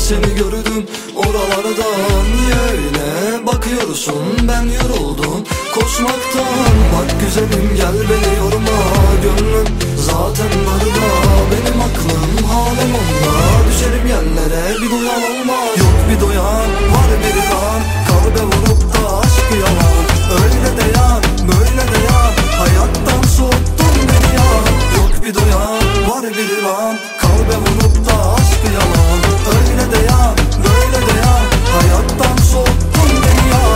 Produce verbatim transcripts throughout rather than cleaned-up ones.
seni gördüm oralardan. Niye öyle bakıyorsun, ben yoruldum koşmaktan. Bak güzelim gel beni yorma, gönlüm zaten darda. Benim aklım halem onda, düşerim yerlere bir duyan olmaz. Yok bir duyan, var bir ilan, kalbe vurup da aşkı yalan. Öyle de yan, böyle de yan, hayattan soğuttun beni ya. Yok bir duyan, var bir ilan, kalbe vurup da aşkı yalan. Öyle de yan, böyle de yan, hayattan soğuttun beni ya.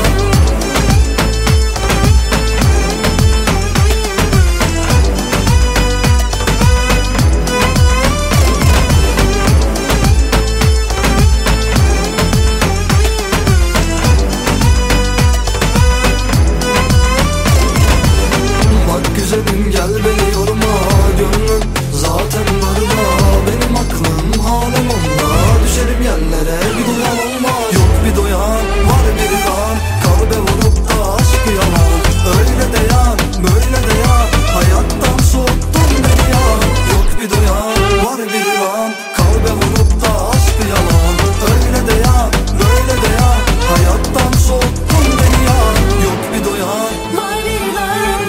Güzelim gel beni yorma, gönlüm zaten darda. Benim aklım halem onda, düşerim yerlere bir duyan olmaz. Yok bir duyan, var bir ilan, kalbe vurup da aşkı yalan. Öyle de yan, böyle de yan, hayattan soğuttun beni ya. Yok bir duyan, var bir ilan, kalbe vurup da aşkı yalan. Öyle de yan, böyle de yan, hayattan soğuttun beni ya. Yok bir duyan, var bir ilan,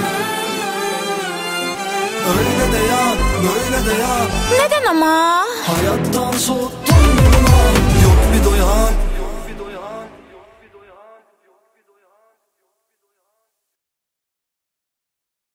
öyle de yan, böyle de yan, neden ama? hayattan soğuk.